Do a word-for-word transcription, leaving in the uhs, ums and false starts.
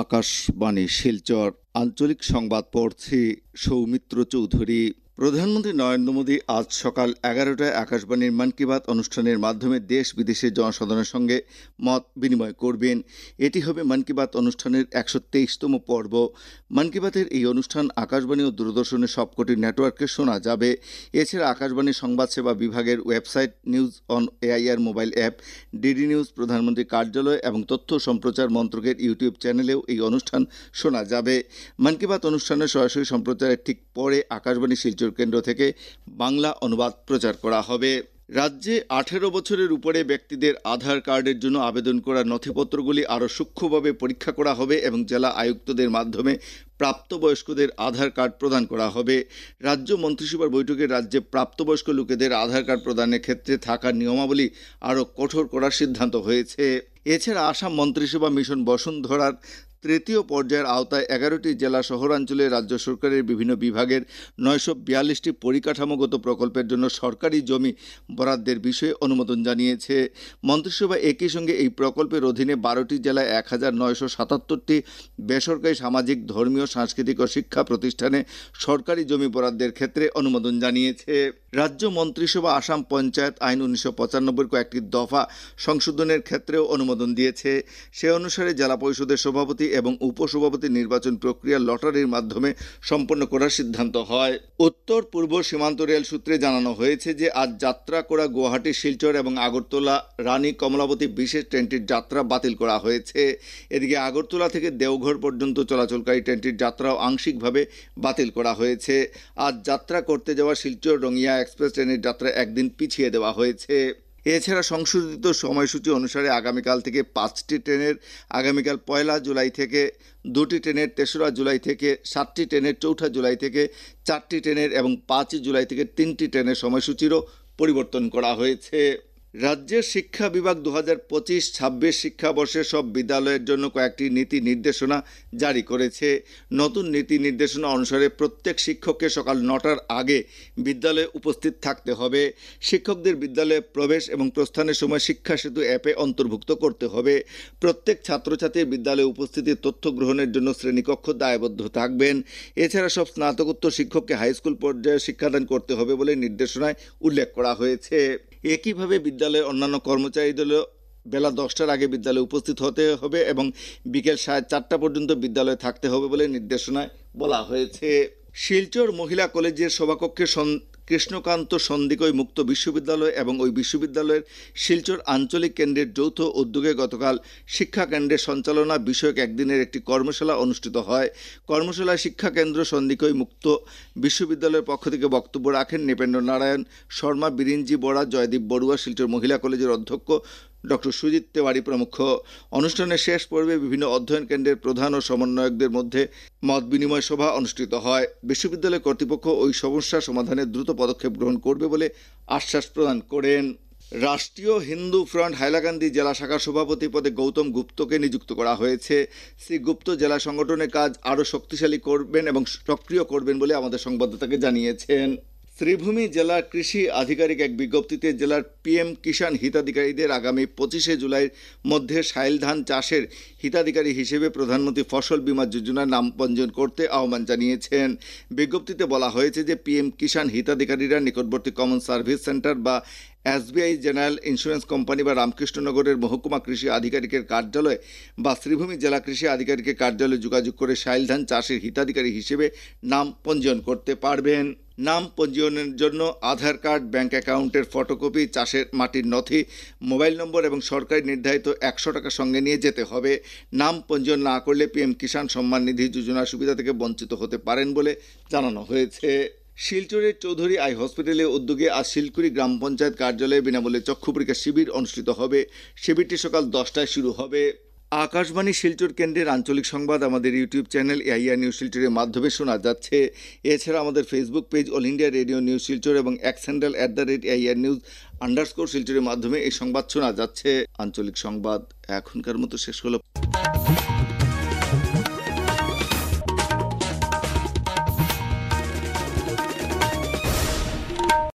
আকাশবাণী শিলচর আঞ্চলিক সংবাদ পড়ছি সৌমিত্র চৌধুরী। প্রধানমন্ত্রী নরেন্দ্র মোদী আজ সকাল এগারোটায় আকাশবাণীর মন কি বাত অনুষ্ঠানের মাধ্যমে দেশ বিদেশের জনসাধারণের সঙ্গে মত বিনিময় করবেন। এটি হবে মন কি বাত অনুষ্ঠানের একশো তেইশতম পর্ব। মন কি বাতের এই অনুষ্ঠান আকাশবাণী ও দূরদর্শনের সবকটি নেটওয়ার্কে শোনা যাবে। এছাড়া আকাশবাণীর সংবাদ সেবা বিভাগের website, news on AIR mobile app, DD news, প্রধানমন্ত্রী কার্যালয় এবং তথ্য সম্প্রচার মন্ত্রকের ইউটিউব চ্যানেলেও এই অনুষ্ঠান শোনা যাবে। মন কি বাত অনুষ্ঠানের সরাসরি সম্প্রচারের ঠিক পরে আকাশবাণী শিলচর কেন্দ্র থেকে বাংলা অনুবাদ প্রচার করা হবে। রাজ্যে আঠেরো বছরের উপরে ব্যক্তিদের আধার কার্ডের জন্য আবেদন করা নথিপত্রগুলি আরও সূক্ষ্মভাবে পরীক্ষা করা হবে এবং জেলা আয়ুক্তদের মাধ্যমে প্রাপ্তবয়স্কদের আধার কার্ড প্রদান করা হবে। রাজ্য মন্ত্রিসভার বৈঠকে রাজ্যে প্রাপ্তবয়স্ক লোকেদের আধার কার্ড প্রদানের ক্ষেত্রে থাকা নিয়মাবলী আরও কঠোর করার সিদ্ধান্ত হয়েছে। এছাড়া আসাম মন্ত্রিসভা মিশন বসুন্ধরার তৃতীয় পর্যায়ের আওতায় এগারোটি জেলা শহরাঞ্চলে রাজ্য সরকারের বিভিন্ন বিভাগের নয়শো বিয়াল্লিশটি পরিকাঠামোগত প্রকল্পের জন্য সরকারি জমি বরাদ্দের বিষয়ে অনুমোদন জানিয়েছে। মন্ত্রিসভা একই সঙ্গে এই প্রকল্পের অধীনে বারোটি জেলায় এক হাজার নয়শো সাতাত্তরটি বেসরকারি সামাজিক, ধর্মীয়, সাংস্কৃতিক ও শিক্ষা প্রতিষ্ঠানে সরকারি জমি বরাদ্দের ক্ষেত্রে অনুমোদন জানিয়েছে। রাজ্য মন্ত্রিসভা আসাম পঞ্চায়েত আইন উনিশশো পঁচানব্বই কয়েকটি দফা সংশোধনের ক্ষেত্রেও অনুমোদন দিয়েছে। সে অনুসারে জেলা পরিষদের সভাপতি এবং উপসভাপতি নির্বাচন প্রক্রিয়া লটারির মাধ্যমে সম্পন্ন করার সিদ্ধান্ত হয়। উত্তর পূর্ব সীমান্ত রেল সূত্রে জানানো হয়েছে যে আজ যাত্রা করা গুয়াহাটি, শিলচর এবং আগরতলা রানী কমলাবতী বিশেষ ট্রেনটির যাত্রা বাতিল করা হয়েছে। এদিকে আগরতলা থেকে দেওঘর পর্যন্ত চলাচলকারী ট্রেনটির যাত্রাও আংশিকভাবে বাতিল করা হয়েছে। আজ যাত্রা করতে যাওয়া শিলচর রঙিয়া এক্সপ্রেস ট্রেনের যাত্রা একদিন পিছিয়ে দেওয়া হয়েছে। এছাড়া সংশোধিত সময়সূচি অনুসারে আগামীকাল থেকে পাঁচটি ট্রেনের, আগামীকাল পয়লা জুলাই থেকে দুটি ট্রেনের, তেসরা জুলাই থেকে সাতটি ট্রেনের, চৌঠা জুলাই থেকে চারটি ট্রেনের এবং পাঁচই জুলাই থেকে তিনটি ট্রেনের সময়সূচিরও পরিবর্তন করা হয়েছে। রাজ্যের শিক্ষা বিভাগ দু হাজার পঁচিশ ছাব্বিশ শিক্ষাবর্ষের সব বিদ্যালয়ের জন্য কয়েকটি নীতি নির্দেশনা জারি করেছে। নতুন নীতি নির্দেশনা অনুসারে প্রত্যেক শিক্ষককে সকাল নটার আগে বিদ্যালয়ে উপস্থিত থাকতে হবে। শিক্ষকদের বিদ্যালয়ে প্রবেশ এবং প্রস্থানের সময় শিক্ষা সেতু অ্যাপে অন্তর্ভুক্ত করতে হবে। প্রত্যেক ছাত্রছাত্রীর বিদ্যালয়ে উপস্থিতির তথ্য গ্রহণের জন্য শ্রেণীকক্ষ দায়বদ্ধ থাকবেন। এছাড়া সব স্নাতকোত্তর শিক্ষককে হাইস্কুল পর্যায়ে শিক্ষাদান করতে হবে বলে নির্দেশনায় উল্লেখ করা হয়েছে। একইভাবে বিদ্যালয়ের অন্যান্য কর্মচারীদেরও বেলা দশটার আগে বিদ্যালয়ে উপস্থিত হতে হবে এবং বিকেল সাড়ে চারটা পর্যন্ত বিদ্যালয়ে থাকতে হবে বলে নির্দেশনায় বলা হয়েছে। শিলচর মহিলা কলেজের সভাকক্ষে কৃষ্ণকান্ত সন্দিকৈ মুক্ত বিশ্ববিদ্যালয় এবং ওই বিশ্ববিদ্যালয়ের শিলচর আঞ্চলিক কেন্দ্রের যৌথ উদ্যোগে গতকাল শিক্ষা কেন্দ্রের সঞ্চালনা বিষয়ক একদিনের একটি কর্মশালা অনুষ্ঠিত হয়। কর্মশালায় শিক্ষা কেন্দ্র সন্দিকৈ মুক্ত বিশ্ববিদ্যালয়ের পক্ষ থেকে বক্তব্য রাখেন নৃপেন্দ্র নারায়ণ শর্মা, বিরিঞ্জি বরা, জয়দীপ বড়ুয়া, শিলচর মহিলা কলেজের অধ্যক্ষ ডক্টর সুজিত তেওয়ারি প্রমুখ। অনুষ্ঠানের শেষ পর্বে বিভিন্ন অধ্যয়ন কেন্দ্রের প্রধান ও সমন্বয়কদের মধ্যে মত বিনিময় সভা অনুষ্ঠিত হয়। বিশ্ববিদ্যালয় কর্তৃপক্ষ ওই সমস্যা সমাধানে দ্রুত পদক্ষেপ গ্রহণ করবে বলে আশ্বাস প্রদান করেন। রাষ্ট্রীয় হিন্দু ফ্রন্ট হাইলাকান্দি জেলা শাখার সভাপতি পদে গৌতম গুপ্তকে নিযুক্ত করা হয়েছে। শ্রী গুপ্ত জেলা সংগঠনের কাজ আরও শক্তিশালী করবেন এবং সক্রিয় করবেন বলে আমাদের সংবাদদাতাকে জানিয়েছেন। শ্রীভূমি জেলার কৃষি আধিকারিক এক বিজ্ঞপ্তিতে জেলার পিএম কিষাণ হিতাধিকারীদের আগামী পঁচিশে জুলাইয়ের মধ্যে সাইল ধান চাষের হিতাধিকারী হিসেবে প্রধানমন্ত্রী ফসল বীমা যোজনার নাম পঞ্জীয়ন করতে আহ্বান জানিয়েছেন। বিজ্ঞপ্তিতে বলা হয়েছে যে পিএম কিষাণ হিতাধিকারীরা নিকটবর্তী কমন সার্ভিস সেন্টার বা এসবিআই জেনারেল ইন্স্যুরেন্স কোম্পানি বা রামকৃষ্ণনগরের মহকুমা কৃষি আধিকারিকের কার্যালয় বা শ্রীভূমি জেলা কৃষি আধিকারিকের কার্যালয়ে যোগাযোগ করে সাইল ধান চাষের হিতাধিকারী হিসেবে নাম পঞ্জীয়ন করতে পারবেন। নাম পঞ্জীয়নের জন্য আধার কার্ড, ব্যাংক অ্যাকাউন্টের ফটোকপি, চাষের মাটির নথি, মোবাইল নম্বর এবং সরকারি নির্ধারিত একশো টাকা সঙ্গে নিয়ে যেতে হবে। নাম পঞ্জীয়ন না করলে পিএম কিষাণ সম্মান নিধি যোজনার সুবিধা থেকে বঞ্চিত হতে পারেন বলে জানানো হয়েছে। শিলচরের চৌধুরী আই হসপিটালের উদ্যোগে আজ শিলকুড়ি গ্রাম পঞ্চায়েত কার্যালয়ে বিনামূল্যে চক্ষু পরীক্ষা শিবির অনুষ্ঠিত হবে। শিবিরটি সকাল দশটায় শুরু হবে। আকাশবাণী শিলচর কেন্দ্রের আঞ্চলিক সংবাদ আমাদের ইউটিউব চ্যানেল এআইআর নিউজ শিলচরের মাধ্যমে শোনা যাচ্ছে। এছাড়া আমাদের Facebook page all India radio news Silchar এবং X handle at the rate AIR news underscore শিলচরের মাধ্যমে এই সংবাদ শোনা যাচ্ছে। আঞ্চলিক সংবাদ এখনকার মতো শেষ হলো।